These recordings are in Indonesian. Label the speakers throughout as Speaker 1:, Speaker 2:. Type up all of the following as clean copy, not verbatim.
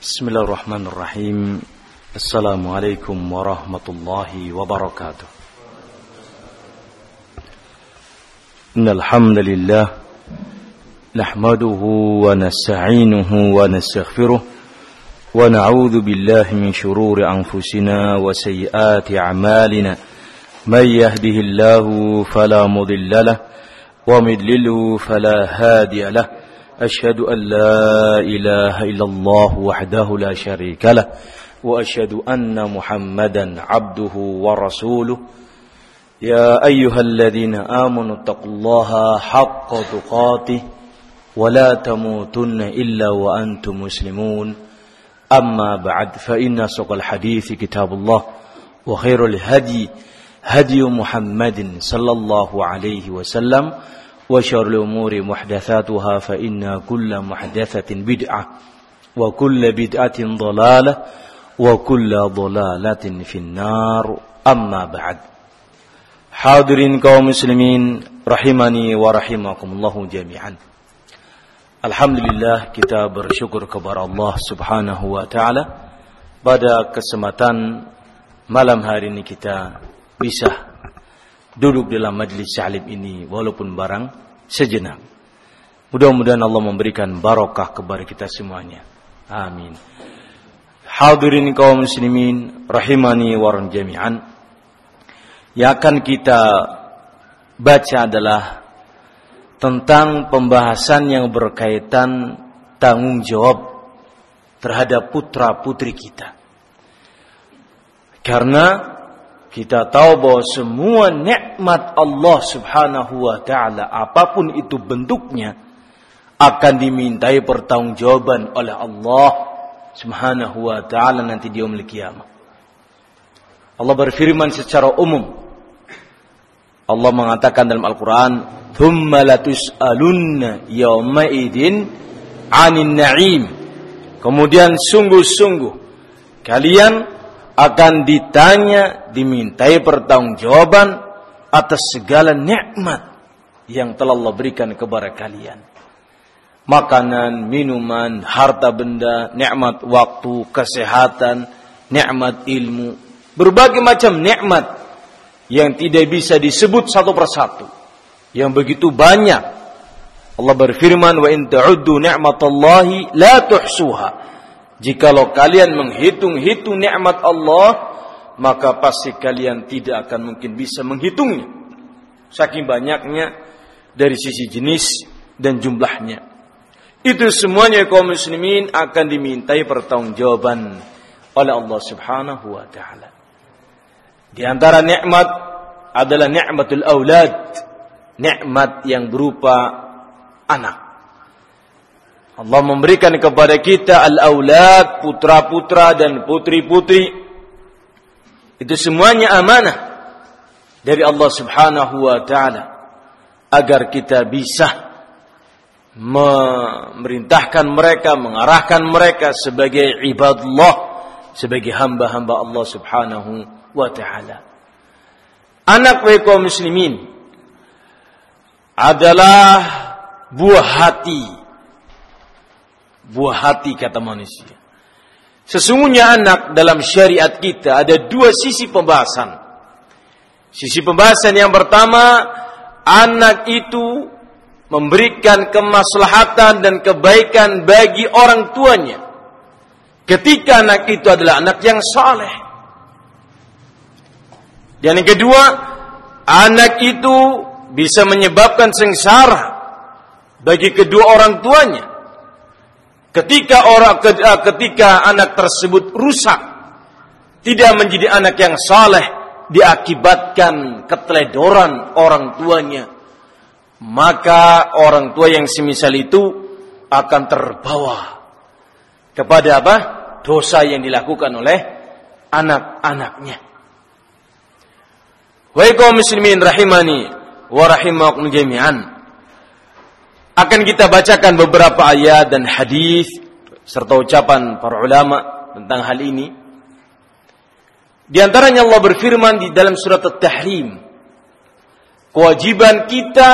Speaker 1: Bismillahirrahmanirrahim. Assalamualaikum warahmatullahi wabarakatuh. Innal hamdalillah nahmaduhu wa nasta'inuhu wa nastaghfiruh wa na'udzu billahi min shururi anfusina wa sayyiati a'malina. May yahdihillahu fala mudilla lahu wa may yudlil fala hadiya lahu. أشهد أن لا إله إلا الله وحده لا شريك له وأشهد أن محمدا عبده ورسوله يا أيها الذين آمنوا اتقوا الله حق تقاته ولا تموتن إلا وأنتم مسلمون أما بعد فإن أصدق الحديث كتاب الله وخير الهدي هدي محمد صلى الله عليه وسلم وشر الأمور محدثاتها فإن كل محدثة بدعة وكل بدعة ضلالة وكل ضلالة في النار أما بعد. Hadirin kaum muslimin rahimani wa rahimakumullah jami'an. Alhamdulillah, kita bersyukur kepada Allah Subhanahu wa taala pada kesempatan malam hari ini kita bisa duduk dalam majlis salim ini walaupun barang sejenak. Mudah-mudahan Allah memberikan barakah kepada kita semuanya. Amin. Hadirin kaum muslimin rahimani wa jami'an. Yang akan kita baca adalah tentang pembahasan yang berkaitan tanggung jawab terhadap putra-putri kita. Karena kita tahu bahwa semua nikmat Allah Subhanahu wa taala apapun itu bentuknya akan dimintai pertanggungjawaban oleh Allah Subhanahu wa taala nanti di yaumul qiyamah. Allah berfirman secara umum. Allah mengatakan dalam Al-Qur'an, "Tsumma latus'alunna yauma idzin 'anil na'im." Kemudian sungguh-sungguh kalian akan ditanya, dimintai pertanggungjawaban atas segala nikmat yang telah Allah berikan kepada kalian. Makanan, minuman, harta benda, nikmat waktu, kesehatan, nikmat ilmu, berbagai macam nikmat yang tidak bisa disebut satu persatu, yang begitu banyak. Allah berfirman, "Wa in ta'uddu ni'matallahi la tuhsuha." Jikalau kalian menghitung-hitung nikmat Allah, maka pasti kalian tidak akan mungkin bisa menghitungnya. Saking banyaknya dari sisi jenis dan jumlahnya. Itu semuanya kaum muslimin akan dimintai pertanggungjawaban oleh Allah Subhanahu wa taala. Di antara nikmat adalah nikmatul aulad, nikmat yang berupa anak. Allah memberikan kepada kita al-aulad, putra-putra dan putri-putri. Itu semuanya amanah dari Allah Subhanahu wa taala agar kita bisa memerintahkan mereka, mengarahkan mereka sebagai ibadullah, sebagai hamba-hamba Allah Subhanahu wa taala. Anak kaum muslimin adalah buah hati. Buah hati kata manusia. Sesungguhnya anak dalam syariat kita ada dua sisi pembahasan. Sisi pembahasan yang pertama, anak itu memberikan kemaslahatan dan kebaikan bagi orang tuanya. Ketika anak itu adalah anak yang saleh. Dan yang kedua, anak itu bisa menyebabkan sengsara bagi kedua orang tuanya. Ketika anak tersebut rusak, tidak menjadi anak yang saleh, diakibatkan keteledoran orang tuanya, maka orang tua yang semisal itu akan terbawa kepada apa? Dosa yang dilakukan oleh anak-anaknya. Wahai kaum muslimin rahimani wa rahimakum jami'an. Akan kita bacakan beberapa ayat dan hadis serta ucapan para ulama tentang hal ini. Di antaranya Allah berfirman di dalam surat At-Tahrim, kewajiban kita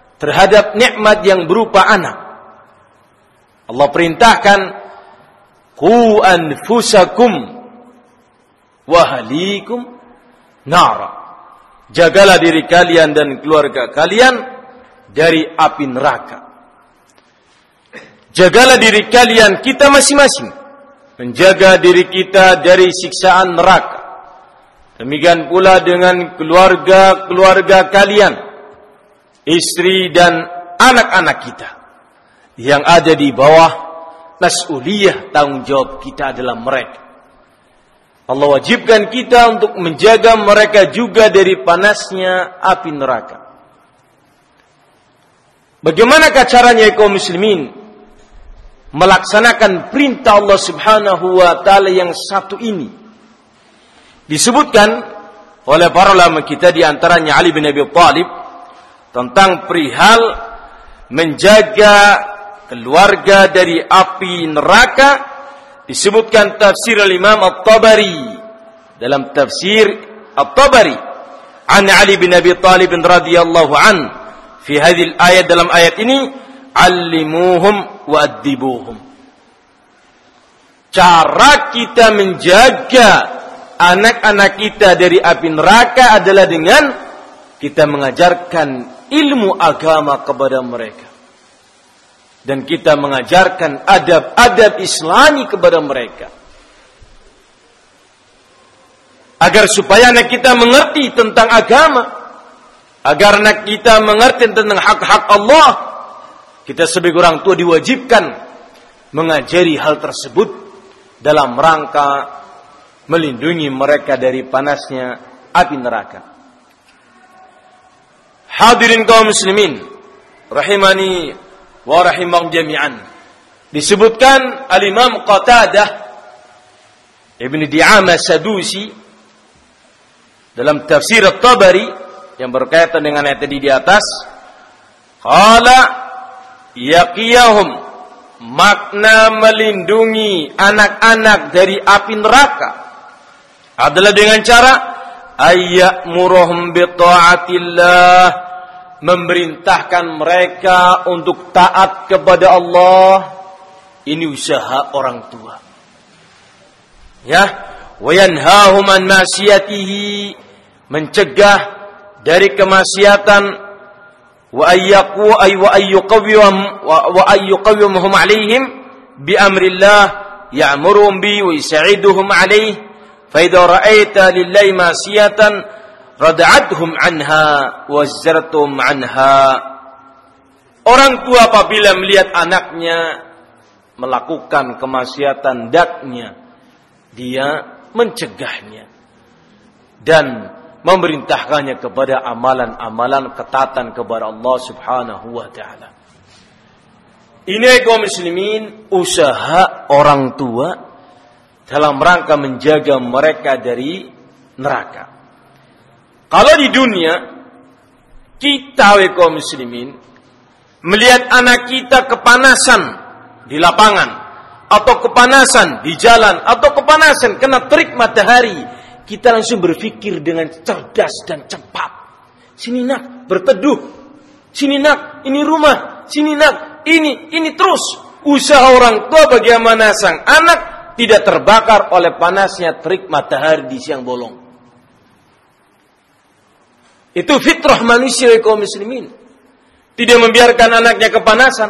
Speaker 1: terhadap nikmat yang berupa anak. Allah perintahkan Qu anfusakum wa ahlikum nara. Jagalah diri kalian dan keluarga kalian dari api neraka. Jagalah diri kalian, kita masing-masing menjaga diri kita dari siksaan neraka. Demikian pula dengan keluarga-keluarga kalian, istri dan anak-anak kita yang ada di bawah mas'uliyah, tanggung jawab kita adalah mereka. Allah wajibkan kita untuk menjaga mereka juga dari panasnya api neraka. Bagaimanakah caranya kaum muslimin melaksanakan perintah Allah Subhanahu wa taala yang satu ini? Disebutkan oleh para ulama kita, di antaranya Ali bin Abi Thalib, tentang perihal menjaga keluarga dari api neraka. Disebutkan tafsir al-Imam At-Tabari, dalam tafsir At-Tabari, an Ali bin Abi Thalib radhiyallahu an fi hadhihi al-ayat, dalam ayat ini, allimuhum wa addibuhum. Cara kita menjaga anak-anak kita dari api neraka adalah dengan kita mengajarkan ilmu agama kepada mereka, dan kita mengajarkan adab-adab Islami kepada mereka, agar supaya anak kita mengerti tentang agama, agar anak kita mengerti tentang hak-hak Allah. Kita sebagai orang tua diwajibkan mengajari hal tersebut dalam rangka melindungi mereka dari panasnya api neraka. Hadirin kaum muslimin rahimani wa rahimakum jami'an. Disebutkan al-Imam Qatadah Ibn Di'amah Sadusi dalam tafsir At-Tabari yang berkaitan dengan ayat tadi di atas, qala yaqiyahum, makna melindungi anak-anak dari api neraka adalah dengan cara ayya'muruhum bi ta'atillah, memerintahkan mereka untuk taat kepada Allah. Ini usaha orang tua. Ya, wa yanhahum an ma'siyatihi, mencegah dari kemaksiatan, wa ayyuqawwimhum alaihim bi amrillah ya'muruhum bi wa yus'iduhum alaihi, fa idza ra'aita lillahi ma'siyatan rada'athum anha wazartum anha. Orang tua apabila melihat anaknya melakukan kemaksiatan, hendaknya dia mencegahnya dan memerintahkannya kepada amalan-amalan ketaatan kepada Allah Subhanahu wa taala. Ini kaum muslimin usaha orang tua dalam rangka menjaga mereka dari neraka. Kalau di dunia kita kaum muslimin melihat anak kita kepanasan di lapangan, atau kepanasan di jalan, atau kepanasan kena terik matahari, kita langsung berpikir dengan cerdas dan cepat. Sini nak, berteduh. Sini nak, ini rumah. Sini nak, ini terus. Usaha orang tua bagaimana sang anak tidak terbakar oleh panasnya terik matahari di siang bolong. Itu fitrah manusia kaum muslimin. Tidak membiarkan anaknya kepanasan.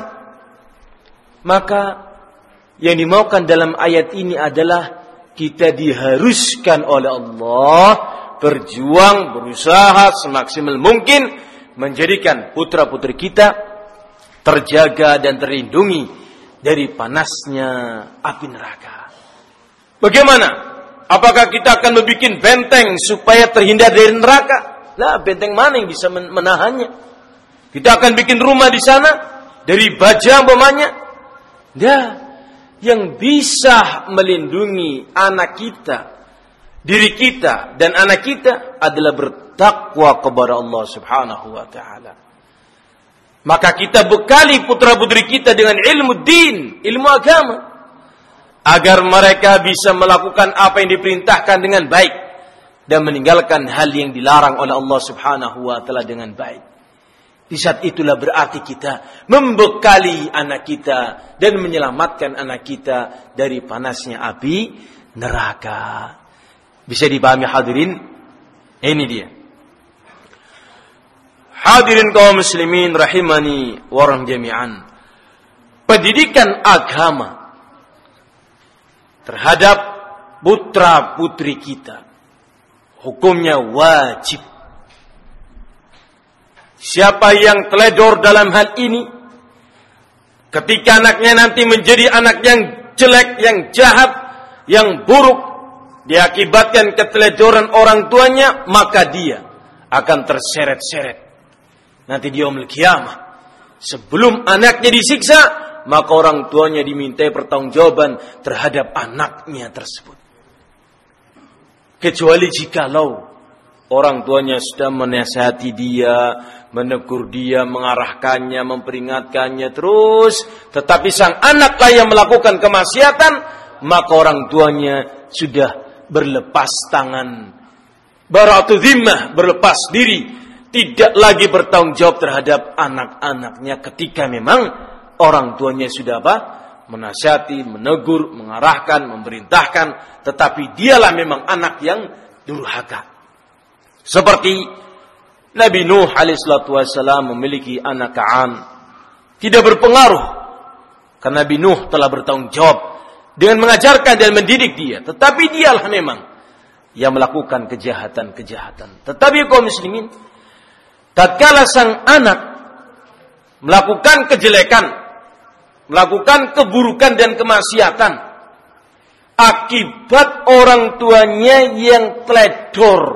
Speaker 1: Maka yang dimaukan dalam ayat ini adalah kita diharuskan oleh Allah berjuang, berusaha semaksimal mungkin menjadikan putra-putri kita terjaga dan terlindungi dari panasnya api neraka. Bagaimana? Apakah kita akan membuat benteng supaya terhindar dari neraka? Lah, benteng mana yang bisa menahannya? Kita akan bikin rumah di sana dari baja umpamanya? Nah, yang bisa melindungi anak kita, diri kita dan anak kita adalah bertakwa kepada Allah Subhanahu wa taala. Maka kita bekali putra-putri kita dengan ilmu din, ilmu agama, agar mereka bisa melakukan apa yang diperintahkan dengan baik dan meninggalkan hal yang dilarang oleh Allah Subhanahu wa taala dengan baik. Di saat itulah berarti kita membekali anak kita dan menyelamatkan anak kita dari panasnya api neraka. Bisa dipahami hadirin? Ini dia. Hadirin kaum muslimin rahimani wa jami'an. Pendidikan agama terhadap putra-putri kita hukumnya wajib. Siapa yang teledor dalam hal ini, ketika anaknya nanti menjadi anak yang jelek, yang jahat, yang buruk, diakibatkan keteledoran orang tuanya, maka dia akan terseret-seret nanti di yaumul qiyamah. Sebelum anaknya disiksa, maka orang tuanya dimintai pertanggungjawaban terhadap anaknya tersebut. Kecuali jikalau orang tuanya sudah menasihati dia, menegur dia, mengarahkannya, memperingatkannya terus, tetapi sang anaklah yang melakukan kemaksiatan, maka orang tuanya sudah berlepas tangan, bara'atu dhimmah, berlepas diri, tidak lagi bertanggung jawab terhadap anak-anaknya ketika memang orang tuanya sudah menasihati, menegur, mengarahkan, memerintahkan, tetapi dialah memang anak yang durhaka. Seperti Nabi Nuh alaihissalatu wassalam memiliki anak Ka'an. Tidak berpengaruh, karena Nabi Nuh telah bertanggung jawab dengan mengajarkan dan mendidik dia. Tetapi dialah memang yang melakukan kejahatan-kejahatan. Tetapi kaum muslimin, tatkala sang anak melakukan kejelekan, melakukan keburukan dan kemaksiatan, akibat orang tuanya yang teledor.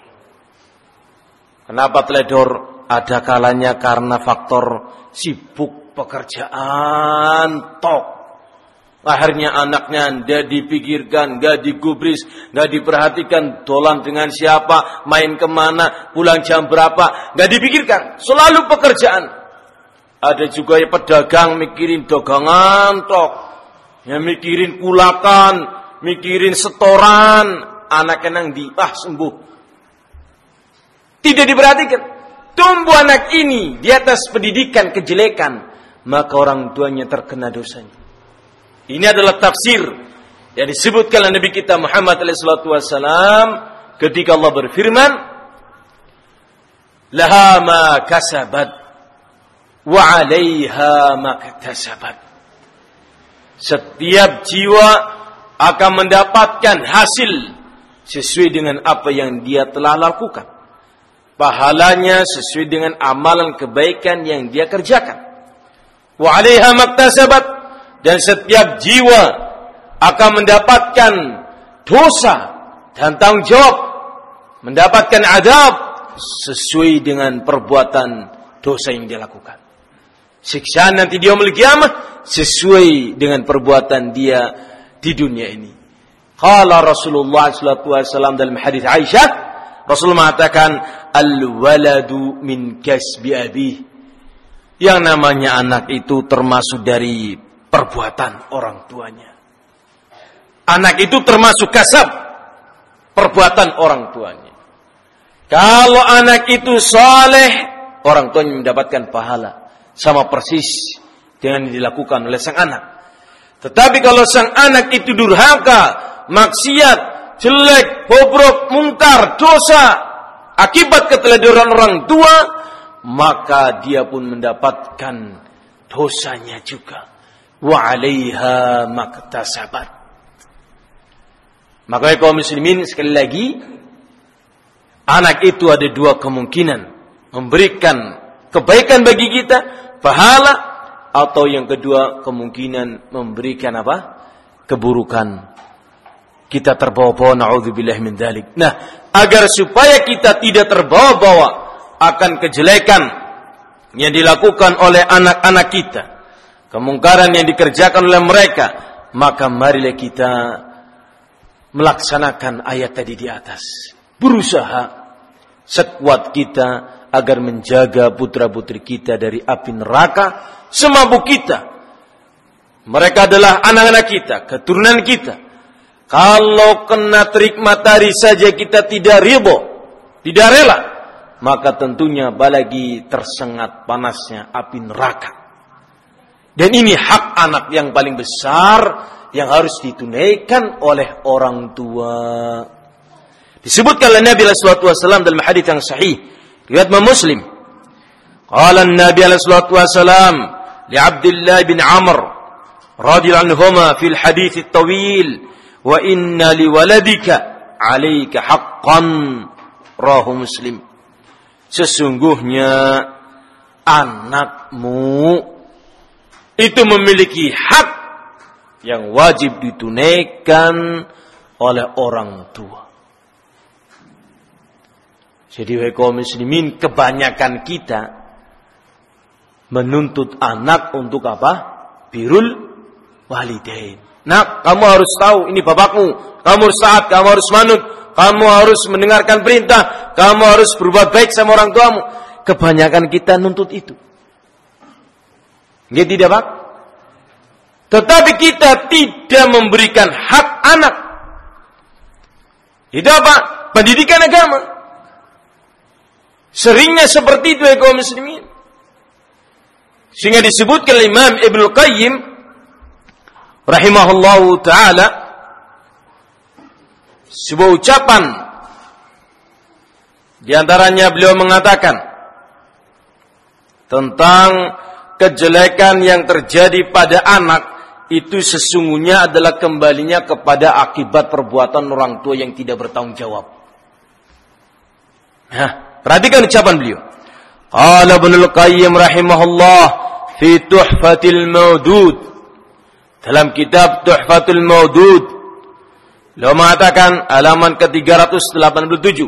Speaker 1: Kenapa teledor? Ada kalanya karena faktor sibuk pekerjaan, akhirnya anaknya tidak dipikirkan, tidak digubris, tidak diperhatikan, dolan dengan siapa, main kemana, pulang jam berapa, tidak dipikirkan, selalu pekerjaan. Ada juga yang pedagang mikirin dagangan, yang mikirin kulakan, mikirin setoran, anaknya nang sembuh. Tidak diperhatikan. Tumbuh anak ini di atas pendidikan kejelekan, maka orang tuanya terkena dosanya. Ini adalah tafsir yang disebutkan oleh Nabi kita Muhammad SAW ketika Allah berfirman, "Laha ma kasabat wa 'alaiha ma iktasabat." Setiap jiwa akan mendapatkan hasil sesuai dengan apa yang dia telah lakukan. Pahalanya sesuai dengan amalan kebaikan yang dia kerjakan. Wa 'alaiha maktasabat, dan setiap jiwa akan mendapatkan dosa dan tanggung jawab, mendapatkan adab sesuai dengan perbuatan dosa yang dia lakukan. Siksaan nanti dia yaumul qiyamah sesuai dengan perbuatan dia di dunia ini. Qala Rasulullah sallallahu alaihi wasallam dalam hadis Aisyah, Rasul mengatakan, al-waladu min kasbi abih. Yang namanya anak itu termasuk dari perbuatan orang tuanya. Anak itu termasuk kasab, perbuatan orang tuanya. Kalau anak itu saleh, orang tuanya mendapatkan pahala. Sama persis dengan yang dilakukan oleh sang anak. Tetapi kalau sang anak itu durhaka, maksiat, jelek, bobrok, mungkar, dosa, akibat keteledoran orang tua, maka dia pun mendapatkan dosanya juga. Wa 'alaiha maktasabat. Maka kaum muslimin, sekali lagi, anak itu ada dua kemungkinan, memberikan kebaikan bagi kita, pahala, atau yang kedua kemungkinan memberikan keburukan. Kita terbawa-bawa, na'udzubillah min dzalik. Nah, agar supaya kita tidak terbawa-bawa akan kejelekan yang dilakukan oleh anak-anak kita, kemungkaran yang dikerjakan oleh mereka, maka marilah kita melaksanakan ayat tadi di atas. Berusaha sekuat kita agar menjaga putra-putri kita dari api neraka semampu kita. Mereka adalah anak-anak kita, keturunan kita. Kalau kena terik matahari saja kita tidak ridho, tidak rela, maka tentunya apalagi tersengat panasnya api neraka. Dan ini hak anak yang paling besar yang harus ditunaikan oleh orang tua. Disebutkan oleh Nabi sallallahu alaihi wasallam dalam hadis yang sahih riwayat Muslim. Qala Nabi sallallahu alaihi wasallam li Abdullah bin Amr radhiyallahu anhuma fil hadits at-tawil, wa inna liwaladika 'alaika haqqan, rawahu Muslim. Sesungguhnya anakmu itu memiliki hak yang wajib ditunaikan oleh orang tua. Jadi kaum muslimin, kebanyakan kita menuntut anak untuk apa? Birrul walidain. Nak, kamu harus tahu ini bapakmu, kamu harus taat, kamu harus manut, kamu harus mendengarkan perintah, kamu harus berbuat baik sama orang tuamu. Kebanyakan kita nuntut itu. Ya tidak, Pak? Tetapi kita tidak memberikan hak anak. Itu apa? Pendidikan agama. Seringnya seperti itu ya kaum muslimin. Sehingga disebutkan Imam Ibnu Qayyim rahimahullahu ta'ala sebuah ucapan, di antaranya beliau mengatakan tentang kejelekan yang terjadi pada anak itu sesungguhnya adalah kembalinya kepada akibat perbuatan orang tua yang tidak bertanggung jawab. Nah, perhatikan ucapan beliau. Qala Ibnul Qayyim rahimahullah fi Tuhfatil Mawdud, dalam kitab Tuhfatul Mawdud, beliau mengatakan halaman ke-387,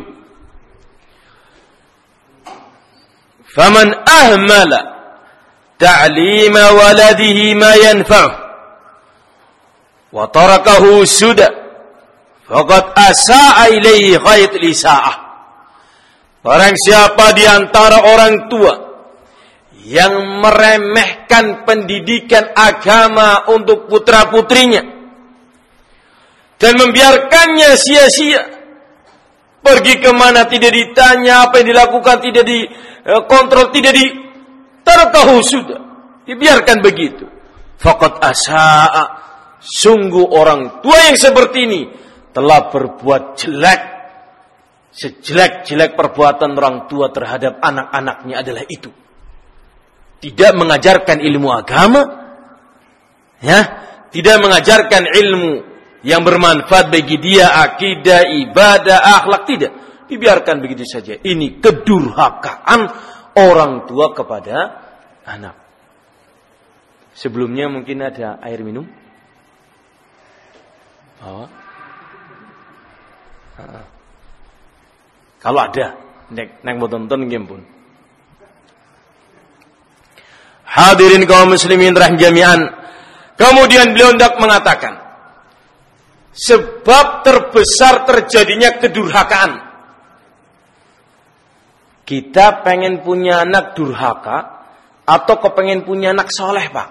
Speaker 1: faman ahmala ta'lima waladihi ma yanfa'uh wa tarakahu suda faqad asa'a ilaihi ghaitul isaa'ah. Barang siapa di antara orang tua yang meremehkan pendidikan agama untuk putra-putrinya dan membiarkannya sia-sia, pergi kemana tidak ditanya, apa yang dilakukan tidak dikontrol, tidak tarakahu sudah, dibiarkan begitu, faqad asa'a, sungguh orang tua yang seperti ini telah berbuat jelek. Sejelek-jelek perbuatan orang tua terhadap anak-anaknya adalah itu. Tidak mengajarkan ilmu agama, ya, tidak mengajarkan ilmu yang bermanfaat bagi dia, akidah, ibadah, akhlak, tidak. Dibiarkan begitu saja. Ini kedurhakaan orang tua kepada anak. Sebelumnya mungkin ada air minum? Bawa. Kalau ada, nek mau tonton game pun. Hadirin kaum muslimin rahim jami'an. Kemudian beliau hendak mengatakan, sebab terbesar terjadinya kedurhakaan. Kita pengen punya anak durhaka atau kepengen punya anak soleh, Pak?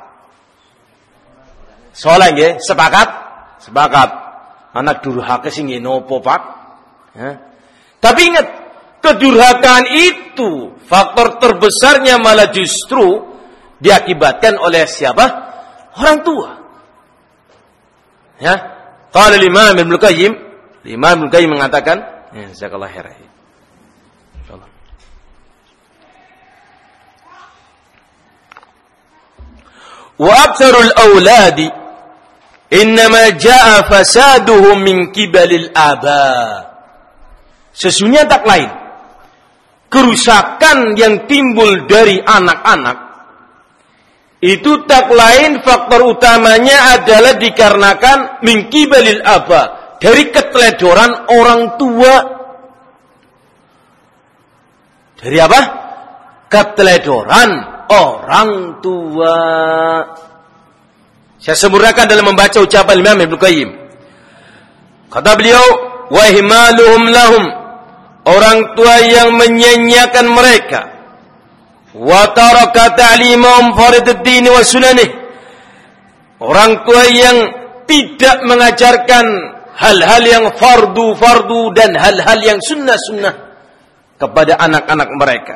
Speaker 1: Soleh nggih, sepakat? Sepakat. Anak durhaka sing nopo, Pak? Ya. Tapi ingat, kedurhakaan itu faktor terbesarnya malah justru diakibatkan oleh siapa? Orang tua. Ya. Qala Imam Ibnu Qayyim, Imam Ibnu Qayyim mengatakan, ya, jazakallahu khairan. Insyaallah. Wa aktsarul auladi innama jaa fasaduhum min qibalil aba. Sesungguhnya tak lain, kerusakan yang timbul dari anak-anak itu tak lain faktor utamanya adalah dikarenakan min qibalil aba, dari keteledoran orang tua. Dari apa? Keteledoran orang tua. Saya sempurnakan dalam membaca ucapan Imam Ibnu Qayyim. Kata beliau, wa ihmaluhum lahum, orang tua yang menyanyiakan mereka, wa taraka ta'limahum fariduddin wa sunanih, orang tua yang tidak mengajarkan hal-hal yang fardu dan hal-hal yang sunnah. kepada anak-anak mereka.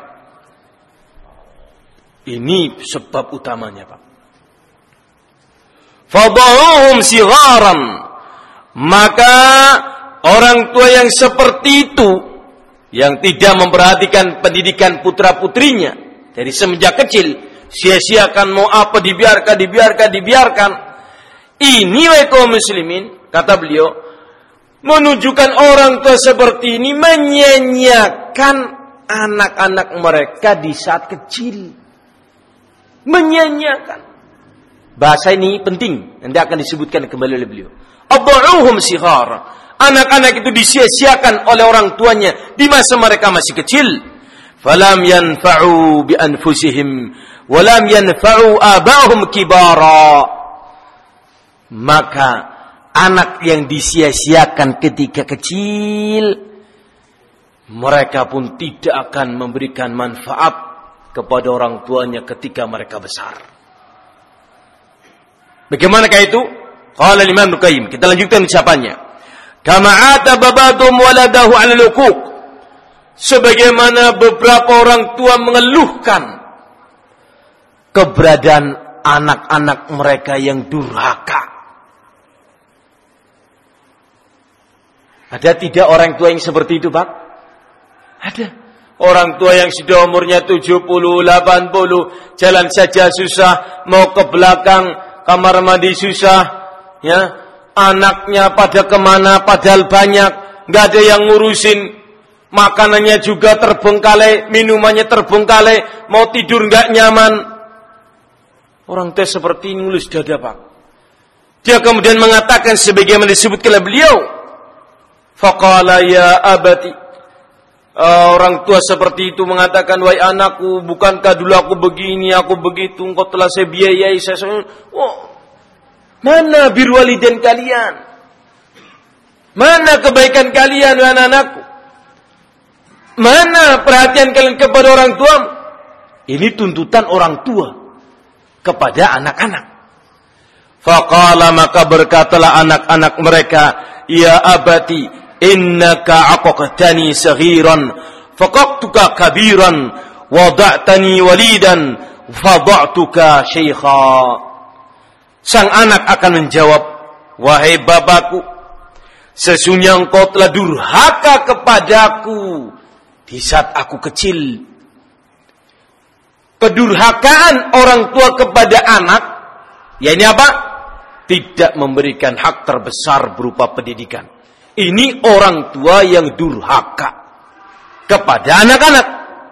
Speaker 1: Ini sebab utamanya, Pak. Fadauhum sigharan, maka orang tua yang seperti itu, yang tidak memperhatikan pendidikan putra-putrinya dari semenjak kecil, sia-siakan mau apa dibiarkan. Ini wahai kaum muslimin, kata beliau, menunjukkan orang tua seperti ini menyanyiakan anak-anak mereka di saat kecil. Menyanyiakan. Bahasa ini penting, nanti akan disebutkan kembali oleh beliau. Adauhum sighar, anak-anak itu disia-siakan oleh orang tuanya di masa mereka masih kecil. Falam yanfa'u bi anfusihim walam yanfa'u abahum kibara. Maka anak yang disia-siakan ketika kecil, mereka pun tidak akan memberikan manfaat kepada orang tuanya ketika mereka besar. Bagaimanakah itu? Qala Imam Al-Qayyim. Kita lanjutkan ucapannya. Kama ataba ba'dhum waladahu 'ala al-uquq. Sebagaimana beberapa orang tua mengeluhkan keberadaan anak-anak mereka yang durhaka. Ada tidak orang tua yang seperti itu, Pak? Ada. Orang tua yang sudah umurnya 70, 80, jalan saja susah, mau ke belakang kamar mandi susah, ya. Anaknya pada kemana, padahal banyak, nggak ada yang ngurusin. Makanannya juga terbengkalai, minumannya terbengkalai, mau tidur nggak nyaman. Orang tua seperti ini ngulus dada, Pak. Dia kemudian mengatakan sebagaimana disebutkan oleh beliau, faqala ya abati. Orang tua seperti itu mengatakan, wahai anakku, bukankah dulu aku begini, aku begitu, engkau telah saya biayai, mana birrul walidain kalian? Mana kebaikan kalian, wahai anak-anakku? Mana perhatian kalian kepada orang tua? Ini tuntutan orang tua kepada anak-anak. Faqala, maka berkatalah anak-anak mereka, ya abati, innaka aqaqtani saghiran faqaqtuka kabiran wada'tani walidan fada'tuka syaikha. Sang anak akan menjawab, wahai bapakku, sesungguhnya engkau telah durhaka kepadaku di saat aku kecil. Kedurhakaan orang tua kepada anak, yakni apa? Tidak memberikan hak terbesar berupa pendidikan. Ini orang tua yang durhaka kepada anak-anak.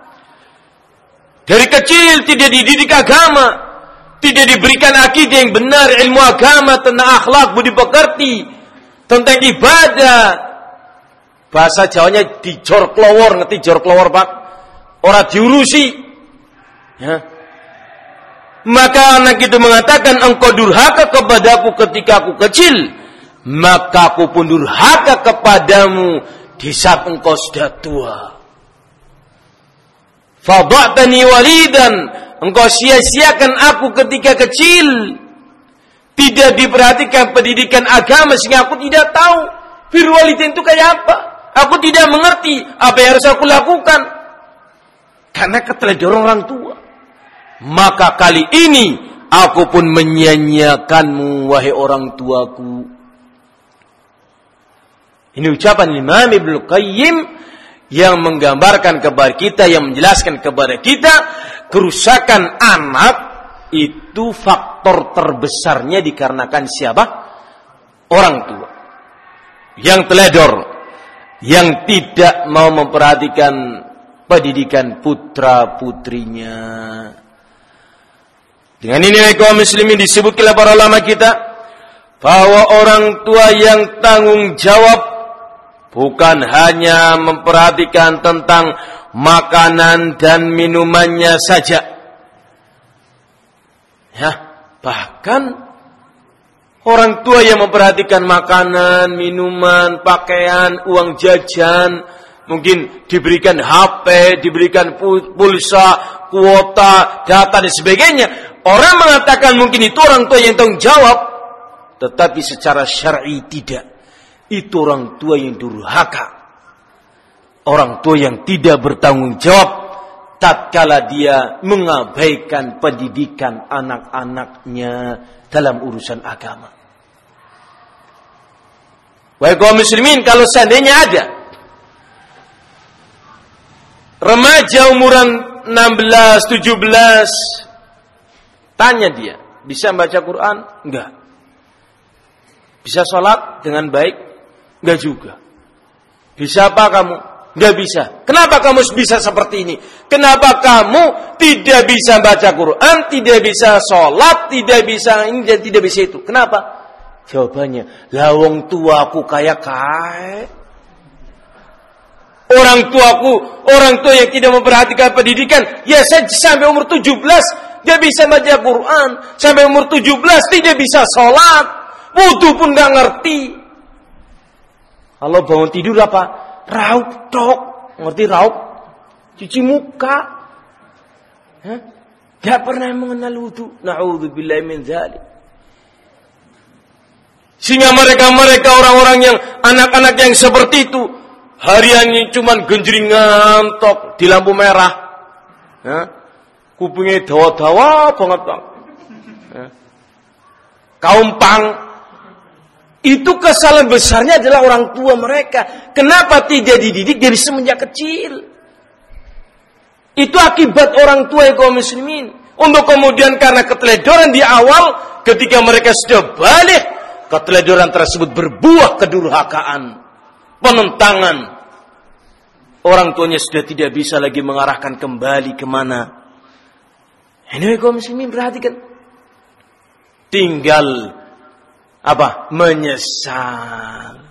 Speaker 1: Dari kecil tidak dididik agama, tidak diberikan akidah yang benar, ilmu agama tentang akhlak, budi pekerti, tentang ibadah. Bahasa Jawanya dijor klowor, ngerti jor klowor, Pak? Ora diurusi. Ya. Maka anak itu mengatakan, engkau durhaka kepadaku ketika aku kecil, maka aku pun durhaka kepadamu di saat engkau sudah tua. Fada'tani walidan, engkau sia-siakan aku ketika kecil. Tidak diperhatikan pendidikan agama sehingga aku tidak tahu birrul walidain itu kayak apa. Aku tidak mengerti apa yang harus aku lakukan karena keteledoran orang tua. Maka kali ini aku pun menyia-nyiakanmu, wahai orang tuaku. Ini ucapan Imam Ibnu Qayyim yang menggambarkan kepada kita, yang menjelaskan kepada kita, kerusakan anak itu faktor terbesarnya dikarenakan siapa? Orang tua. Yang teledor, yang tidak mau memperhatikan pendidikan putra-putrinya. Dengan ini kaum muslimin disebutkan oleh para ulama kita bahwa orang tua yang tanggung jawab bukan hanya memperhatikan tentang makanan dan minumannya saja. Ya, bahkan orang tua yang memperhatikan makanan, minuman, pakaian, uang jajan, mungkin diberikan HP, diberikan pulsa, kuota, data dan sebagainya. Orang mengatakan mungkin itu orang tua yang tanggung jawab, tetapi secara syar'i tidak. Itu orang tua yang durhaka. orang tua yang tidak bertanggung jawab tatkala dia mengabaikan pendidikan anak-anaknya dalam urusan agama. Wahai kaum muslimin, kalau seandainya ada remaja umuran 16, 17, tanya dia, bisa baca Quran? Enggak. Bisa sholat dengan baik? Enggak juga. Bisa apa kamu? Enggak bisa. Kenapa kamu bisa seperti ini? Kenapa kamu tidak bisa baca Quran, tidak bisa sholat, tidak bisa ini dan tidak bisa itu? Kenapa? Jawabannya, lah wong tuaku kaya. Orang tua yang tidak memperhatikan pendidikan, ya saya sampai umur 17 dia bisa baca Quran, sampai umur 17 tidak bisa sholat, wudu pun nggak ngerti. Kalau bangun tidur apa? Raup tok, ngerti raup? Cuci muka, nggak pernah mengenal wudu. Na'udzubillahi min dzalik. Sehingga mereka orang-orang yang anak-anak yang seperti itu hariannya cuman genjringan tok di lampu merah. Kupingnya dawa-dawa banget, Bang. Kaumpang. Itu kesalahan besarnya adalah orang tua mereka. Kenapa tidak dididik dari semenjak kecil? Itu akibat orang tua kaum muslimin. Untuk kemudian karena keteledoran di awal ketika mereka sudah balik, keteledoran tersebut berbuah kedurhakaan, penentangan. Orang tuanya sudah tidak bisa lagi mengarahkan kembali kemana. Ini kaum muslimin perhatikan. Tinggal apa? Menyesal.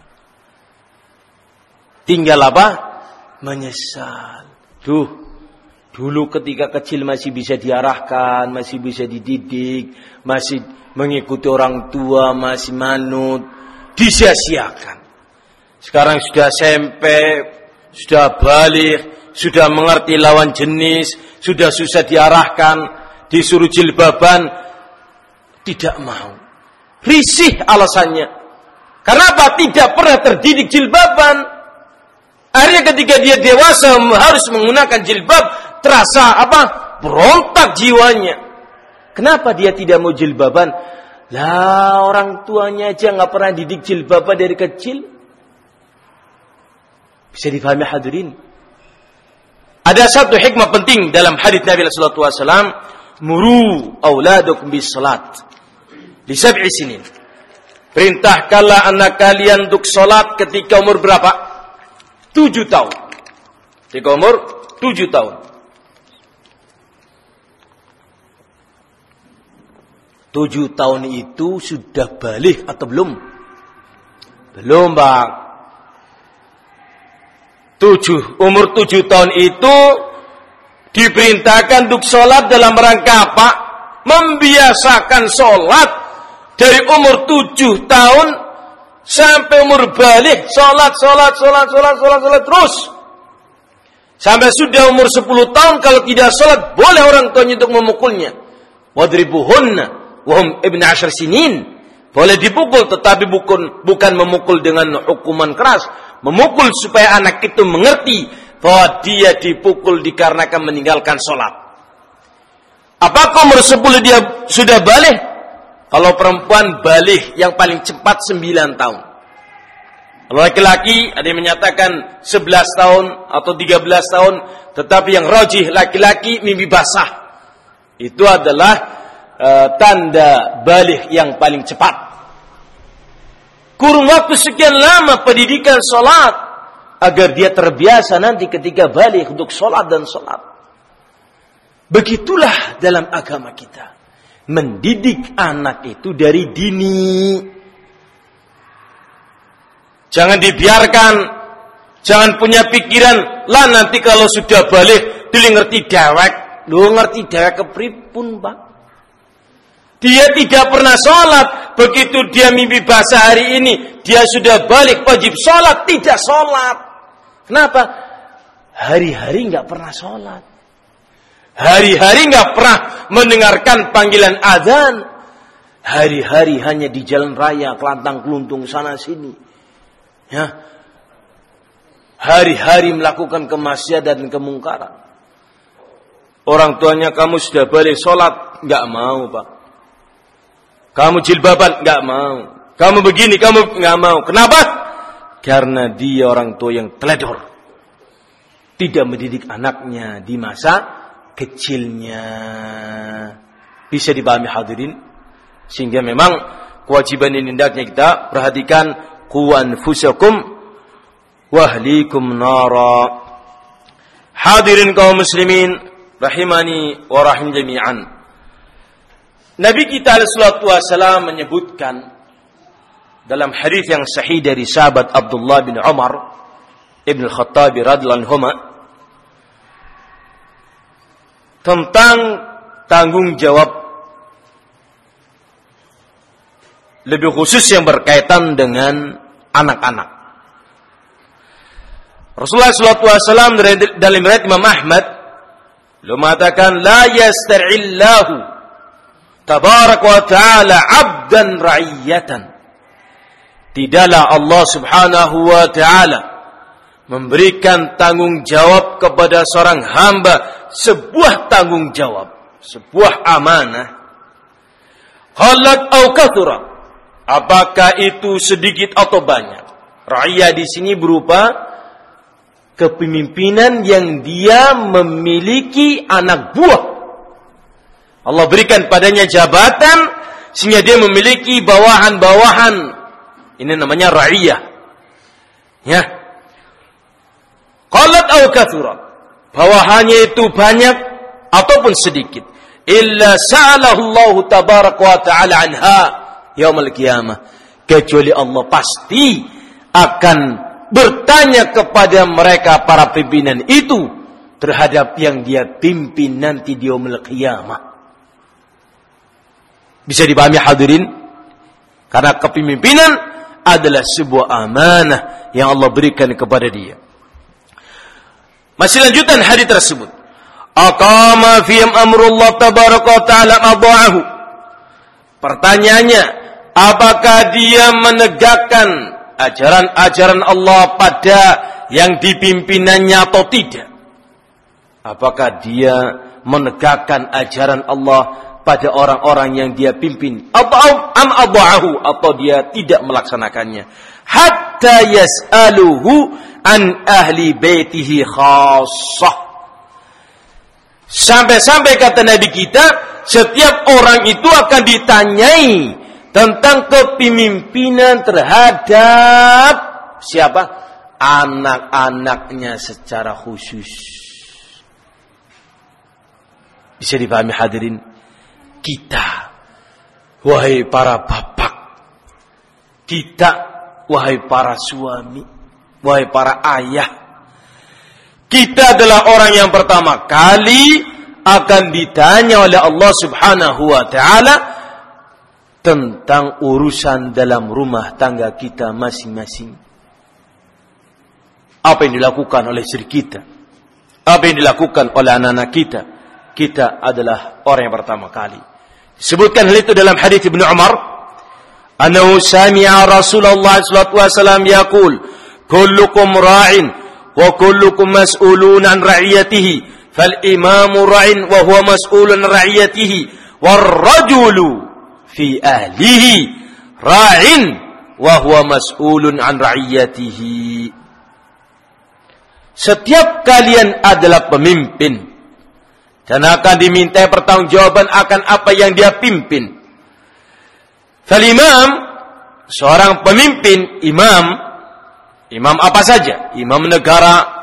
Speaker 1: Tinggal apa? Menyesal. Dulu ketika kecil masih bisa diarahkan, masih bisa dididik, masih mengikuti orang tua, masih manut, disia-siakan. Sekarang sudah SMP, sudah balik, sudah mengerti lawan jenis, sudah susah diarahkan, disuruh jilbaban, tidak mau. Risih alasannya. Kenapa? Tidak pernah terdidik jilbaban. Akhirnya ketika dia dewasa harus menggunakan jilbab, terasa apa? Berontak jiwanya. Kenapa dia tidak mau jilbaban? Lah orang tuanya aja nggak pernah didik jilbaban dari kecil. Bisa difahami hadirin? Ada satu hikmah penting dalam hadits Nabi sallallahu alaihi wasallam, muru auladakum bis salat li sab'i sinin. Perintahkanlah anak kalian untuk salat ketika umur berapa? 7 tahun. Ketika umur 7 tahun. 7 tahun itu sudah balik atau belum? Belum, Bang. Umur 7 tahun itu diperintahkan untuk sholat dalam rangka apa? Membiasakan sholat dari umur 7 tahun sampai umur balik. Sholat terus. Sampai sudah umur 10 tahun kalau tidak sholat, boleh orang tuanya untuk memukulnya. Wadribuhunna wahum ibn 10 sinin. Boleh dipukul, tetapi bukan memukul dengan hukuman keras. Memukul supaya anak itu mengerti bahwa dia dipukul dikarenakan meninggalkan sholat. Apakah umur 10 dia sudah balik? Kalau perempuan balik yang paling cepat 9 tahun. Kalau laki-laki ada yang menyatakan 11 tahun atau 13 tahun. Tetapi yang rajih laki-laki mimpi basah. Itu adalah tanda balik yang paling cepat. Kurun waktu sekian lama pendidikan sholat agar dia terbiasa nanti ketika balik untuk sholat dan sholat. Begitulah dalam agama kita. Mendidik anak itu dari dini. Jangan dibiarkan. Jangan punya pikiran, lah nanti kalau sudah balik dia ngerti dewek. Lu ngerti dewek kepripun, Pak? Dia tidak pernah sholat. Begitu dia mimpi basah hari ini, dia sudah balik wajib sholat, tidak sholat. Kenapa? Hari-hari nggak pernah sholat. Hari-hari nggak pernah mendengarkan panggilan azan. Hari-hari hanya di jalan raya, kelantang keluntung sana sini. Ya. hari-hari melakukan kemaksiatan dan kemungkaran. Orang tuanya, kamu sudah balik sholat, nggak mau Pak. Kamu jilbaban, nggak mau. Kamu begini, kamu nggak mau. Kenapa? Karena dia orang tua yang teledor, tidak mendidik anaknya di masa kecilnya. Bisa dipahami hadirin? Sehingga memang kewajiban ini hendaknya kita perhatikan. Qu anfusakum wa ahlikum nara. Hadirin kaum muslimin rahimani wa rahim jami'an. Nabi kita alaihi salatu wasallam menyebutkan dalam hadis yang sahih dari sahabat Abdullah bin Umar Ibn Khattab radhiyallahu anhu tentang tanggung jawab lebih khusus yang berkaitan dengan anak-anak. Rasulullah SAW dalam riwayat Imam Ahmad beliau mengatakan, la yastar'illahu tabaraka wa ta'ala 'abdan ra'iyatan. Tidaklah Allah Subhanahu wa ta'ala memberikan tanggung jawab kepada seorang hamba, sebuah tanggung jawab, sebuah amanah. Khalat au kathura, apakah itu sedikit atau banyak. Ra'iyah di sini berupa kepemimpinan yang dia memiliki anak buah. Allah berikan padanya jabatan sehingga dia memiliki bawahan-bawahan. Ini namanya ra'iyah. Ya. Qalat aw kathurat. Bawahannya itu banyak ataupun sedikit. Illa sa'alahu Allah tabaraka wa ta'ala anha yaumil qiyamah. Kecuali Allah pasti akan bertanya kepada mereka para pimpinan itu terhadap yang dia pimpin nanti di yaumil qiyamah. Bisa dipahami hadirin? Karena kepemimpinan adalah sebuah amanah yang Allah berikan kepada dia. Masih lanjutan hadis tersebut. Aqama fihim amrullah tabaraka wa ta'ala adha'ahu. Pertanyaannya, apakah dia menegakkan ajaran-ajaran Allah pada yang dipimpinannya atau tidak? Apakah dia menegakkan ajaran Allah pada orang-orang yang dia pimpin, atau am adha'ahu, atau dia tidak melaksanakannya, hatta yas'aluhu an ahli baitihi khassah. Sampai-sampai kata Nabi kita, setiap orang itu akan ditanyai tentang kepemimpinan terhadap siapa? Anak-anaknya secara khusus. Bisa dipahami hadirin? Kita, wahai para bapak, kita, wahai para suami, wahai para ayah, kita adalah orang yang pertama kali akan ditanya oleh Allah Subhanahu wa ta'ala tentang urusan dalam rumah tangga kita masing-masing. Apa yang dilakukan oleh istri kita, apa yang dilakukan oleh anak-anak kita. Kita adalah orang yang pertama kali. Sebutkan hal itu dalam hadis Ibnu Umar, annahu sami'a Rasulullah sallallahu alaihi wasallam yaqul, kullukum ra'in wa kullukum mas'ulun an ra'iyatihi, fal imamu ra'in wa huwa mas'ulun an ra'iyatihi, war rajulu fi ahlihi ra'in wa huwa mas'ulun an ra'iyatihi. Setiap kalian adalah pemimpin dan akan dimintai pertanggungjawaban akan apa yang dia pimpin. Fal imam, seorang pemimpin, imam apa saja? Imam negara,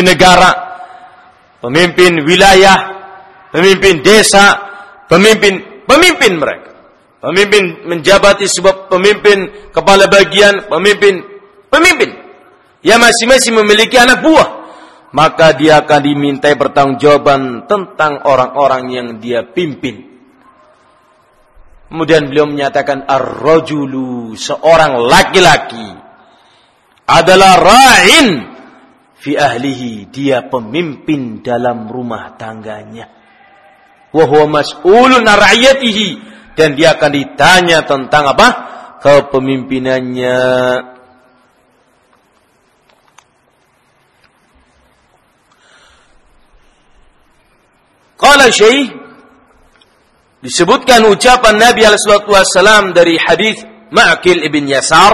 Speaker 1: pemimpin wilayah, pemimpin desa, pemimpin mereka. Pemimpin menjabati sebuah pemimpin, kepala bagian, pemimpin. Ya masing-masing memiliki anak buah. Maka dia akan dimintai pertanggungjawaban tentang orang-orang yang dia pimpin. Kemudian beliau menyatakan ar-rajulu, seorang laki-laki adalah ra'in fi ahlihi, dia pemimpin dalam rumah tangganya. Wa huwa mas'ulun an ra'iyatihi, dan dia akan ditanya tentang apa? Kepemimpinannya. Qala Syekh, disebutkan ucapan Nabi alaihi salatu wasallam dari hadis Ma'qil ibn Yasar,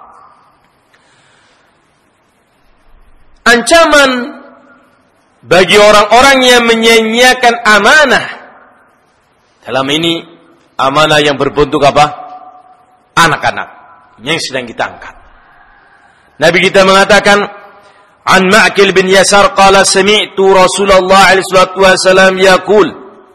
Speaker 1: ancaman bagi orang-orang yang menyia-nyiakan amanah. Dalam ini amanah yang berbentuk apa? Anak-anak yang sedang kita angkat. Nabi kita mengatakan, an Ma'qil bin Yasar qala sami'tu Rasulullah alaihi salatu wasallam yaqul,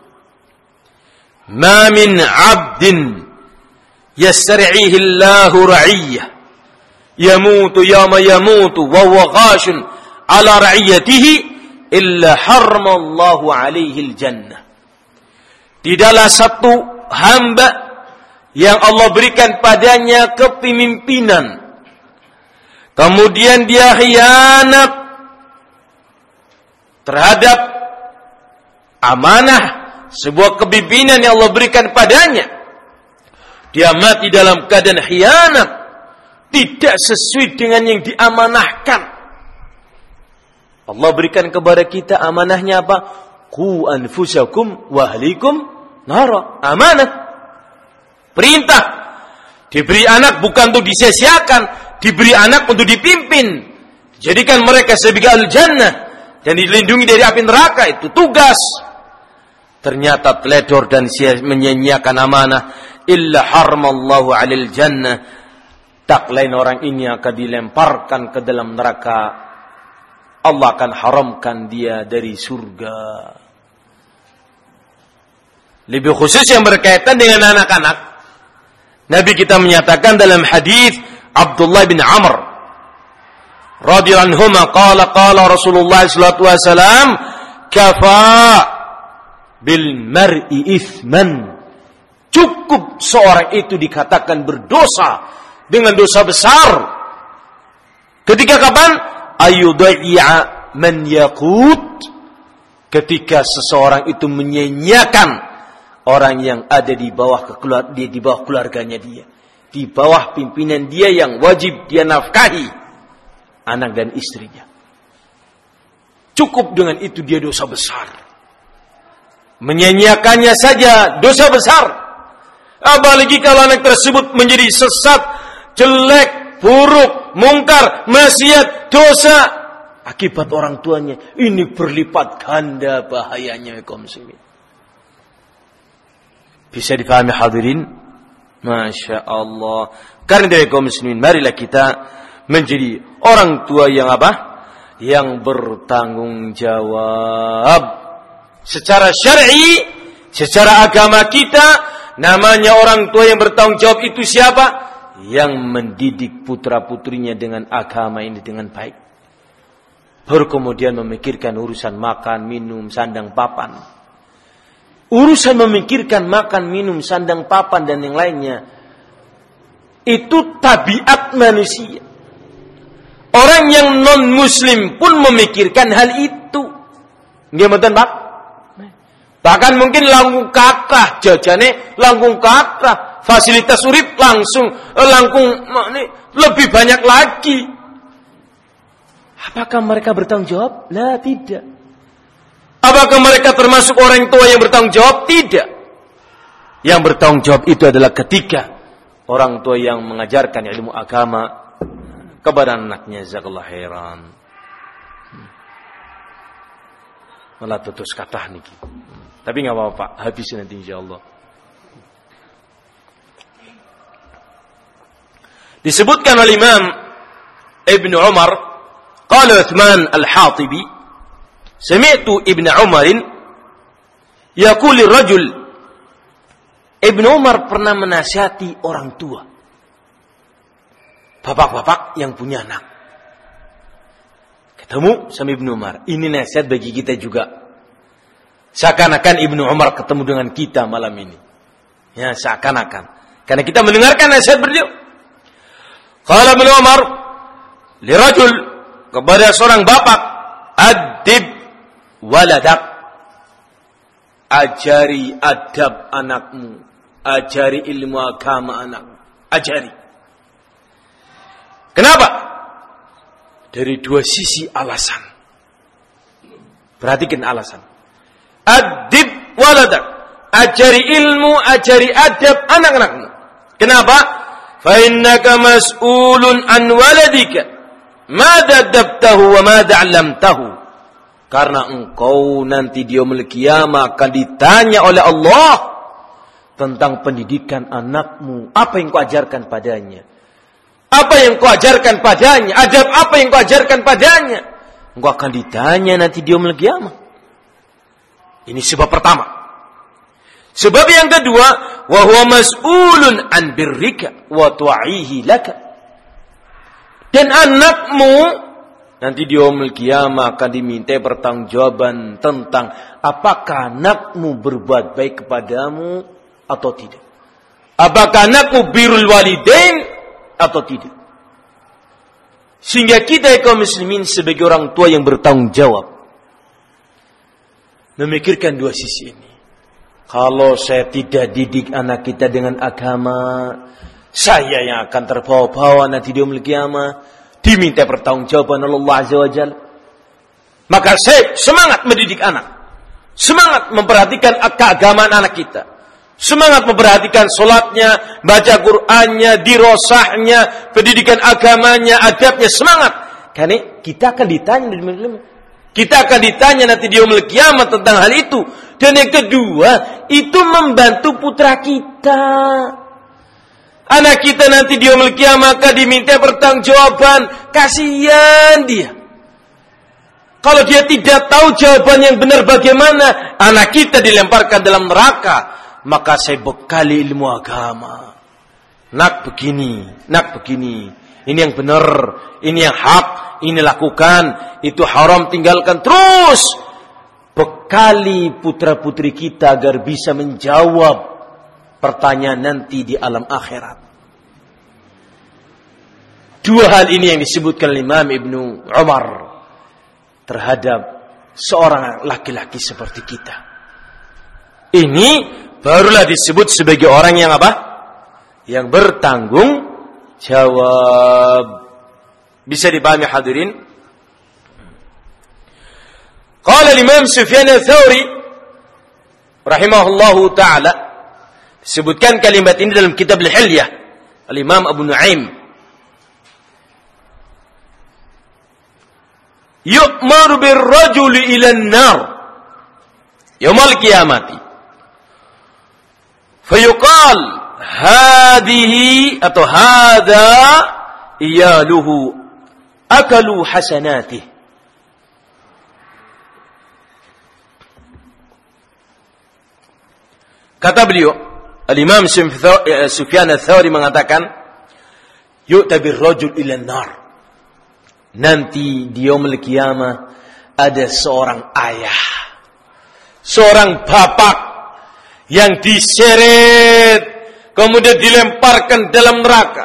Speaker 1: ma min 'abdin yastar'ihi Allahu ra'iyyah yamutu yawma yamutu wa huwa ghashun ala ra'iyatihi illa harramallahu alaihi al-jannah. Tidaklah satu hamba yang Allah berikan padanya kepemimpinan, kemudian dia khianat terhadap amanah sebuah kepemimpinan yang Allah berikan padanya, dia mati dalam keadaan khianat, tidak sesuai dengan yang diamanahkan. Allah berikan kepada kita amanahnya apa? Qu anfusakum wa ahlikum nara. Amanah, perintah. Diberi anak bukan untuk disia-siakan, diberi anak untuk dipimpin, jadikan mereka sebagai al-jannah dan dilindungi dari api neraka. Itu tugas. Ternyata teledor dan menyia-nyiakan amanah, illa harramallahu 'alal jannah, tak lain orang ini akan dilemparkan ke dalam neraka. Allah akan haramkan dia dari surga. Lebih khusus yang berkaitan dengan anak-anak, Nabi kita menyatakan dalam hadis Abdullah bin Amr radhiyallahu anhu, qala Rasulullah sallallahu alaihi wasallam, kafa bil mar'i ithman, cukup seorang itu dikatakan berdosa dengan dosa besar. Ketika kapan? Ayudai'a man yaqut, ketika seseorang itu menyia-nyiakan orang yang ada di bawah di bawah keluarganya dia, di bawah pimpinan dia yang wajib dia nafkahi, anak dan istrinya. Cukup dengan itu dia dosa besar. Menyia-nyiakannya saja dosa besar. Apalagi kalau anak tersebut menjadi sesat, jelek, buruk, mungkar, maksiat, dosa akibat orang tuanya. Ini berlipat ganda bahayanya, kaum muslimin. Bisa dipahami hadirin? Masya Allah. Karena dari kaum muslimin, marilah kita menjadi orang tua yang apa? Yang bertanggung jawab. Secara syar'i, secara agama kita, namanya orang tua yang bertanggung jawab itu siapa? Yang mendidik putra-putrinya dengan agama ini dengan baik. Baru kemudian memikirkan urusan makan, minum, sandang, papan. Urusan memikirkan makan, minum, sandang, papan dan yang lainnya, itu tabiat manusia. Orang yang non-muslim pun memikirkan hal itu. Nggih mboten, Pak? Bahkan mungkin langkung kathah jajane, langkung kathah fasilitas urip langkung lebih banyak lagi. Apakah mereka bertanggung jawab? Lah, tidak. Apakah mereka termasuk orang tua yang bertanggung jawab? Tidak. Yang bertanggung jawab itu adalah ketika orang tua yang mengajarkan ilmu agama kepada anaknya. Jazakallahu khairan. Malah tutus kathah niki. Tapi enggak apa-apa, habis nanti insyaallah. Disebutkan oleh Imam Ibn Umar, qala Uthman al-Hatibi, sami'tu Ibn Umarin yaqul lirajul. Ibn Umar pernah menasihati orang tua, bapak-bapak yang punya anak. Ketemu sama Ibn Umar, ini nasihat bagi kita juga. Seakan-akan Ibnu Umar ketemu dengan kita malam ini. Ya, seakan-akan. Karena kita mendengarkan nasihat beliau. Qala Ibnu Umar lirajul, kepada seorang bapak, adib waladak, ajari adab anakmu, ajari ilmu agama anakmu, ajari. Kenapa? Dari dua sisi alasan. Perhatikan alasan. Adib waladak. Ajari ilmu, ajari adab anak-anakmu. Kenapa? Fa innaka mas'ulun an waladika. Madza adabtahu wa madza 'allamtahu. Karena engkau nanti di yaumul qiyamah akan ditanya oleh Allah tentang pendidikan anakmu. Apa yang kau ajarkan padanya? Apa yang kau ajarkan padanya? Adab apa yang kau ajarkan padanya? Engkau akan ditanya nanti di yaumul qiyamah. Ini sebab pertama. Sebab yang kedua, wa huwa mas'ulun an birrika wa tu'ihi laka. Dan anakmu nanti di yaumul qiyamah akan diminta pertanggungjawaban tentang apakah anakmu berbuat baik kepadamu atau tidak. Apakah anakmu birrul walidain atau tidak. Sehingga kita kaum muslimin sebagai orang tua yang bertanggung jawab memikirkan dua sisi ini. Kalau saya tidak didik anak kita dengan agama, saya yang akan terbawa-bawa nanti di yaumul qiyamah, diminta pertanggungjawaban Allah Azza wa Jalla. Maka saya semangat mendidik anak, semangat memperhatikan keagamaan anak kita, semangat memperhatikan solatnya, baca Qur'annya, dirosahnya, pendidikan agamanya, adabnya, semangat. Karena kita akan ditanya di dunia. Kita akan ditanya nanti di yaumul qiyamah tentang hal itu. Dan yang kedua, itu membantu putra kita. Anak kita nanti di yaumul qiyamah akan diminta pertanggungjawaban. Kasihan dia. Kalau dia tidak tahu jawaban yang benar bagaimana, anak kita dilemparkan dalam neraka. Maka saya bekali ilmu agama. Nak begini, nak begini. Ini yang benar, ini yang hak, ini lakukan, itu haram tinggalkan. Terus bekali putra-putri kita agar bisa menjawab pertanyaan nanti di alam akhirat. Dua hal ini yang disebutkan Imam Ibnu Umar terhadap seorang laki-laki seperti kita. Ini barulah disebut sebagai orang yang apa? Yang bertanggung jawab. Bisa dipahami hadirin? Qala Imam Sufyan Ats-Tsauri rahimahullahu taala, sebutkan kalimat ini dalam kitab Al-Hilyah Al-Imam Abu Nuaim. Yu'maru bir-rajuli ila an-nar yaumil qiyamati. Fayuqal hadhihi atau hadha iyaluhu akalu hasanatih. Kata beliau, Al-Imam Sufyan Ats-Tsauri mengatakan, yu'tabir rajul ila an-nar. Nanti di yaumul qiyamah ada seorang ayah, seorang bapak yang diseret kemudian dilemparkan dalam neraka.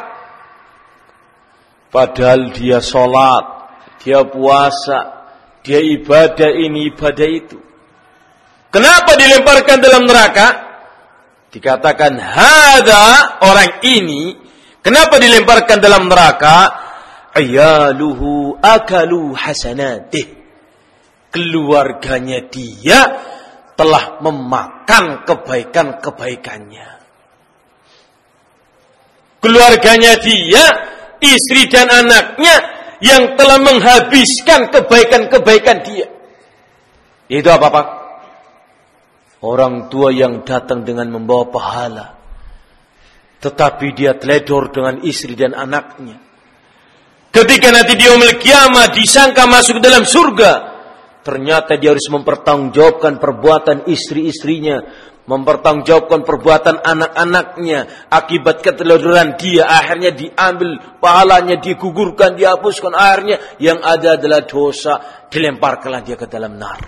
Speaker 1: Padahal dia sholat, dia puasa, dia ibadah ini, ibadah itu. Kenapa dilemparkan dalam neraka? Dikatakan hadza, orang ini kenapa dilemparkan dalam neraka? Ayaluhu akalu hasanatih. Keluarganya dia telah memakan kebaikan-kebaikannya. Keluarganya dia, istri dan anaknya yang telah menghabiskan kebaikan-kebaikan dia. Itu apa-apa? Orang tua yang datang dengan membawa pahala, tetapi dia teledor dengan istri dan anaknya. Ketika nanti di yaumul qiyamah disangka masuk dalam surga, ternyata dia harus mempertanggungjawabkan perbuatan istri-istrinya, mempertanggungjawabkan perbuatan anak-anaknya. Akibat keteledoran dia, akhirnya diambil pahalanya, digugurkan, dihapuskan. Akhirnya yang ada adalah dosa, dilemparkanlah dia ke dalam nar.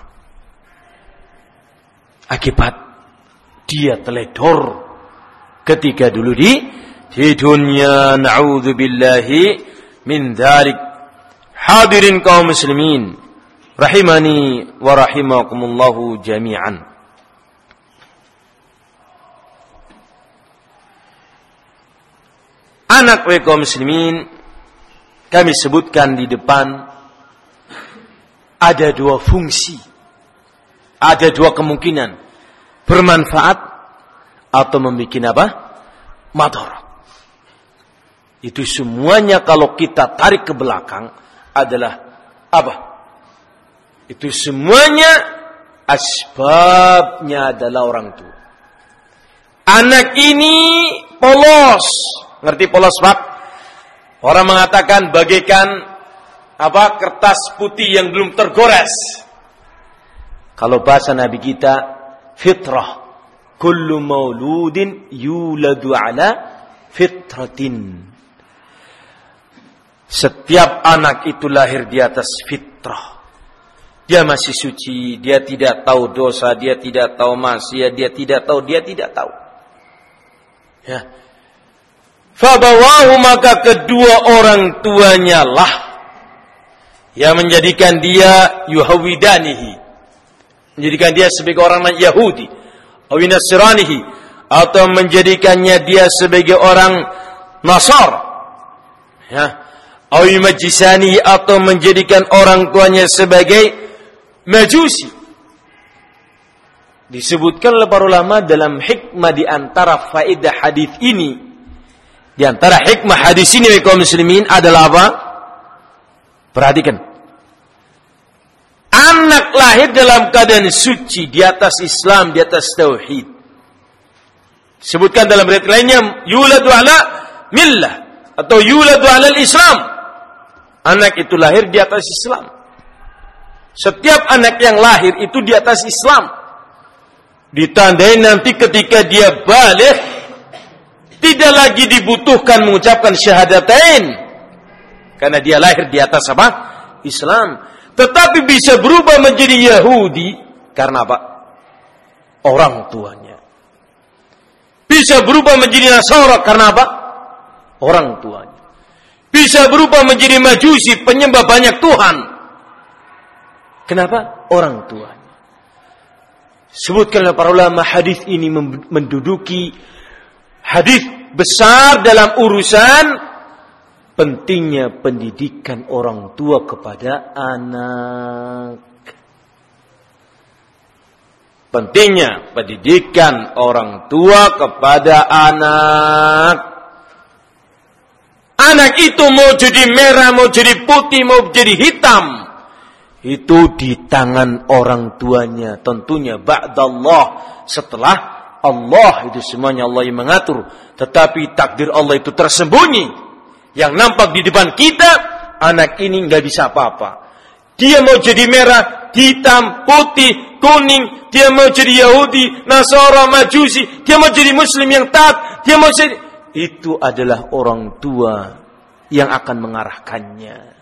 Speaker 1: Akibat dia teledor ketika dulu di dunia. Na'udzubillahi min dzalik. Hadirin kaum muslimin rahimani wa rahimakumullahu jami'an. Anak kaum muslimin, kami sebutkan di depan ada dua fungsi, ada dua kemungkinan bermanfaat atau membuat apa? Madarat. Itu semuanya kalau kita tarik ke belakang adalah apa? Itu semuanya asbabnya adalah orang tua. Anak ini polos. Ngerti polos, Pak? Orang mengatakan bagaikan apa? Kertas putih yang belum tergores. Kalau bahasa Nabi kita, fitrah. Kullu mauludin yuladu ala fitratin. Setiap anak itu lahir di atas fitrah. Dia masih suci, dia tidak tahu dosa, dia tidak tahu maksiat, dia tidak tahu. Ya. Fabawahu, maka kedua orang tuanya lah yang menjadikan dia yuhawidanihi, menjadikan dia sebagai orang Yahudi, atau Nasranihi, atau menjadikannya dia sebagai orang Nasar, ya, atau Majisani, atau menjadikan orang tuanya sebagai Majusi. Disebutkan oleh para ulama dalam hikmah di antara faedah hadis ini, di antara hikmah hadis ini kaum muslimin adalah apa? Perhatikan. Anak lahir dalam keadaan suci, di atas Islam, di atas tauhid. Sebutkan dalam riwayat lainnya, yuladu ala millah atau yuladu ala Islam. Anak itu lahir di atas Islam. Setiap anak yang lahir itu di atas Islam. Ditandai nanti ketika dia baligh, tidak lagi dibutuhkan mengucapkan syahadatain, karena dia lahir di atas apa? Islam. Tetapi bisa berubah menjadi Yahudi karena apa? Orang tuanya. Bisa berubah menjadi Nasara karena apa? Orang tuanya. Bisa berubah menjadi Majusi, penyembah banyak Tuhan. Kenapa? Orang tuanya. Sebutkan oleh para ulama, hadis ini menduduki hadis besar dalam urusan pentingnya pendidikan orang tua kepada anak. Pentingnya pendidikan orang tua kepada anak. Anak itu mau jadi merah, mau jadi putih, mau jadi hitam, itu di tangan orang tuanya. Tentunya ba'dallah, setelah Allah, itu semuanya Allah yang mengatur. Tetapi takdir Allah itu tersembunyi. Yang nampak di depan kita, anak ini nggak bisa apa-apa. Dia mau jadi merah, hitam, putih, kuning. Dia mau jadi Yahudi, Nasara, Majusi. Dia mau jadi Muslim yang taat. Dia mau jadi... Itu adalah orang tua yang akan mengarahkannya.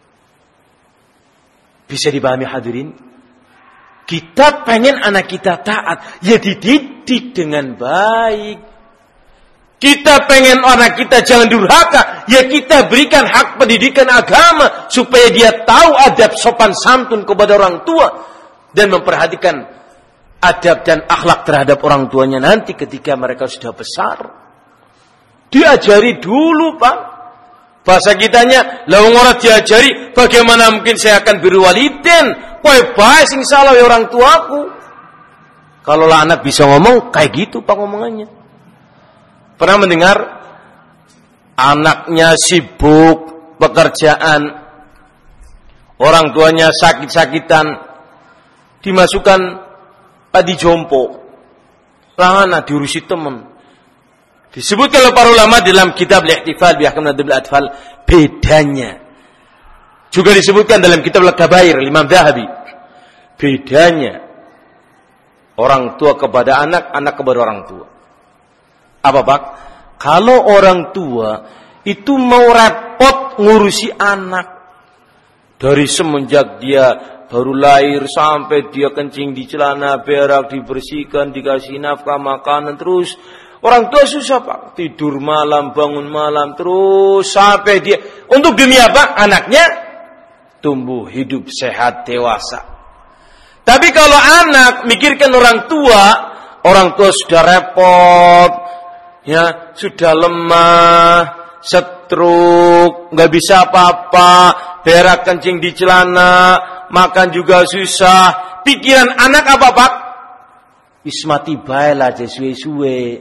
Speaker 1: Bisa dipahami hadirin? Kita pengen anak kita taat, ya dididik dengan baik. Kita pengen anak kita jangan durhaka, ya kita berikan hak pendidikan agama supaya dia tahu adab sopan santun kepada orang tua dan memperhatikan adab dan akhlak terhadap orang tuanya nanti ketika mereka sudah besar. Diajari dulu, Pak. Bahasa kitanya, lawang orang diajari, bagaimana mungkin saya akan berwaliden? Wah, baik sing salah ya orang tuaku. Kalau lah anak bisa ngomong, kayak gitu Pak ngomongannya. Pernah mendengar anaknya sibuk pekerjaan, orang tuanya sakit-sakitan, dimasukkan tadi jompo, lah anak diurusi teman. Disebutkan oleh para ulama dalam kitab Al-Ihtifal bi Ahkam Nadbil Atfal, bedanya. Juga disebutkan dalam kitab Al-Kabair Imam Dhahabi. Bedanya orang tua kepada anak, anak kepada orang tua. Apa, Pak? Kalau orang tua itu mau repot ngurusi anak, dari semenjak dia baru lahir sampai dia kencing di celana, berak, dibersihkan, dikasih nafkah, makanan, terus orang tua susah, Pak. Tidur malam, bangun malam, terus sampai dia. Untuk demi apa? Anaknya tumbuh, hidup, sehat, dewasa. Tapi kalau anak mikirkan orang tua sudah repot, ya, sudah lemah, stroke, nggak bisa apa-apa, berak kencing di celana, makan juga susah. Pikiran anak apa, Pak? Wis mati bae lah suwe-suwe.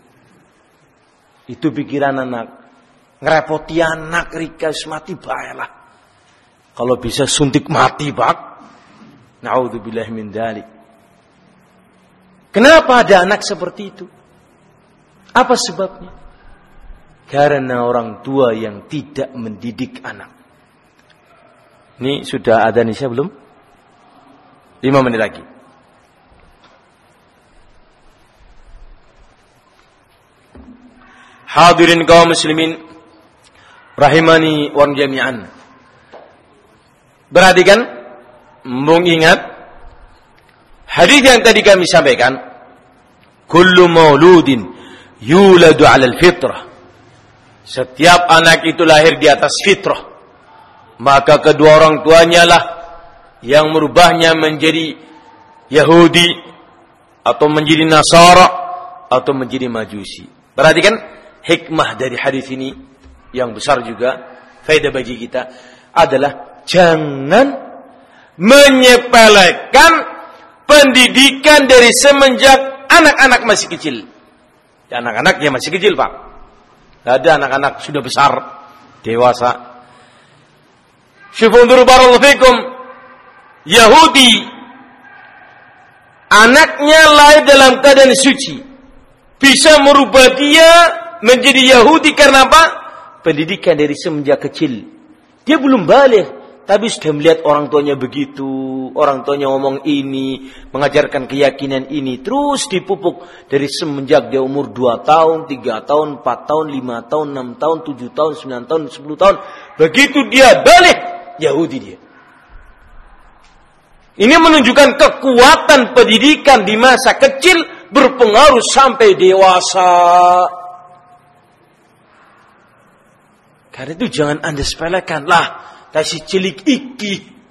Speaker 1: Itu pikiran anak. Ngerepoti anak Rika wis mati bae lah. Kalau bisa suntik mati, Pak. Na'udzubillah min dzalik. Kenapa ada anak seperti itu? Apa sebabnya? Karena orang tua yang tidak mendidik anak. Ini sudah ada Nisya belum? 5 menit lagi. Hadirin kaum muslimin rahimani wa jami'an. Perhatikan, mengingat hadis yang tadi kami sampaikan, kullu mauludin yuladu 'alal fitrah. Setiap anak itu lahir di atas fitrah. Maka kedua orang tuanya lah yang merubahnya menjadi Yahudi atau menjadi Nasara atau menjadi Majusi. Perhatikan hikmah dari hadis ini yang besar juga, faedah bagi kita adalah jangan menyepelekan pendidikan dari semenjak anak-anak masih kecil. Anak-anaknya masih kecil, Pak. Tidak ada anak-anak sudah besar, dewasa. Syufundur barakallahu fikum, Yahudi anaknya lahir dalam keadaan suci, bisa merubah dia menjadi Yahudi karena apa? Pendidikan dari semenjak kecil. Dia belum balik, tapi sudah melihat orang tuanya begitu, orang tuanya ngomong ini, mengajarkan keyakinan ini, terus dipupuk dari semenjak dia umur 2 tahun, 3 tahun, 4 tahun, 5 tahun, 6 tahun, 7 tahun, 9 tahun, 10 tahun. Begitu dia balik, Yahudi dia. Ini menunjukkan kekuatan pendidikan di masa kecil berpengaruh sampai dewasa. Karena itu jangan Anda sepelekan lah. Kasih cilik iki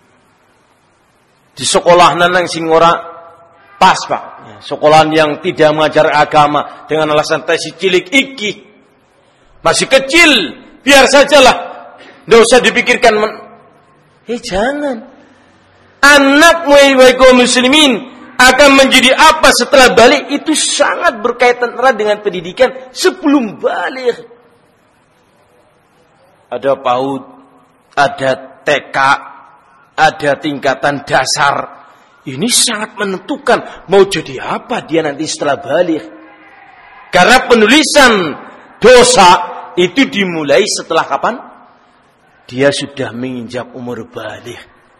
Speaker 1: di sekolah nanang sing ora pas, Pak. Ya, sekolahan yang tidak mengajar agama dengan alasan kasih cilik iki. Masih kecil, biar sajalah. Tidak usah dipikirkan. Jangan. Anak kaum muslimin akan menjadi apa setelah balik itu sangat berkaitan erat dengan pendidikan sebelum balik. Ada PAUD, ada TK, ada tingkatan dasar. Ini sangat menentukan mau jadi apa dia nanti setelah balik. Karena penulisan dosa itu dimulai setelah kapan? Dia sudah menginjak umur balik.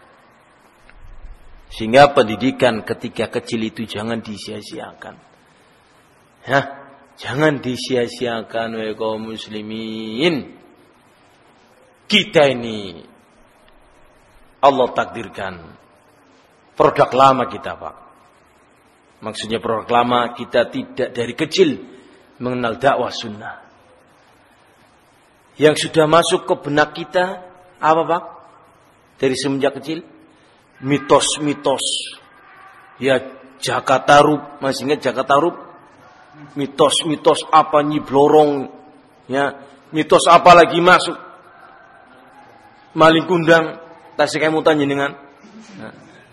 Speaker 1: Sehingga pendidikan ketika kecil itu jangan disia-siakan. Ya, jangan disia-siakan wahai kaum muslimin. Kita ini Allah takdirkan produk lama kita, Pak. Maksudnya produk lama kita tidak dari kecil mengenal dakwah sunnah. Yang sudah masuk ke benak kita apa, Pak? Dari semenjak kecil mitos-mitos. Ya, Jakatarub, masih ingat Jakatarub? Mitos-mitos apa nyiblorong, ya, mitos apa lagi masuk? Maling kundang, tasik kamu tanya dengan. Nah.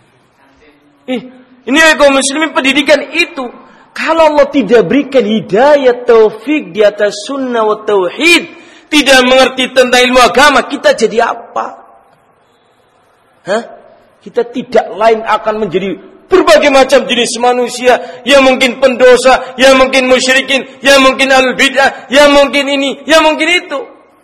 Speaker 1: Ini kaum muslimin pendidikan itu. Kalau Allah tidak berikan hidayah taufik di atas sunnah wa tauhid, tidak mengerti tentang ilmu agama, kita jadi apa? Kita tidak lain akan menjadi berbagai macam jenis manusia, yang mungkin pendosa, yang mungkin musyrikin, yang mungkin al-bid'ah, yang mungkin ini, yang mungkin itu.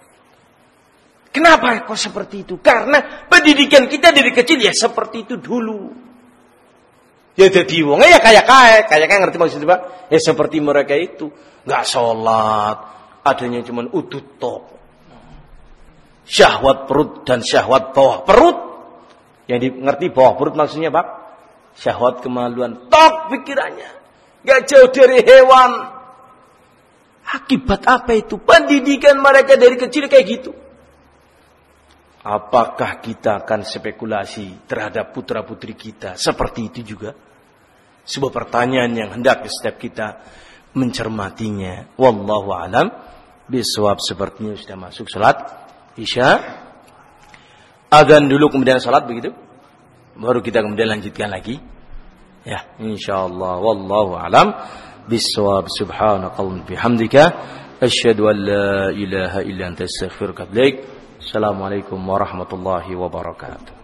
Speaker 1: Kenapa kok seperti itu? Karena pendidikan kita dari kecil ya seperti itu dulu. Ya jadi wong ya kayak ngerti maksudnya, Pak? Ya seperti mereka itu, enggak sholat, adanya cuman udut tok. Syahwat perut dan syahwat bawah perut. Yang ngerti bawah perut maksudnya, Pak? Syahwat kemaluan tok pikirannya. Enggak jauh dari hewan. Akibat apa itu? Pendidikan mereka dari kecil kayak gitu. Apakah kita akan spekulasi terhadap putra-putri kita seperti itu juga? Sebuah pertanyaan yang hendak setiap kita mencermatinya. Wallahu alam bisawab. Sepertinya sudah masuk salat Isya. Adzan dulu kemudian salat begitu. Baru kita kemudian lanjutkan lagi. Ya, insyaallah wallahu alam bissawab. Subhanakallahumma bihamdika asyhadu an la ilaha illa anta astaghfiruka wa atubu ilaik. Assalamualaikum warahmatullahi wabarakatuh.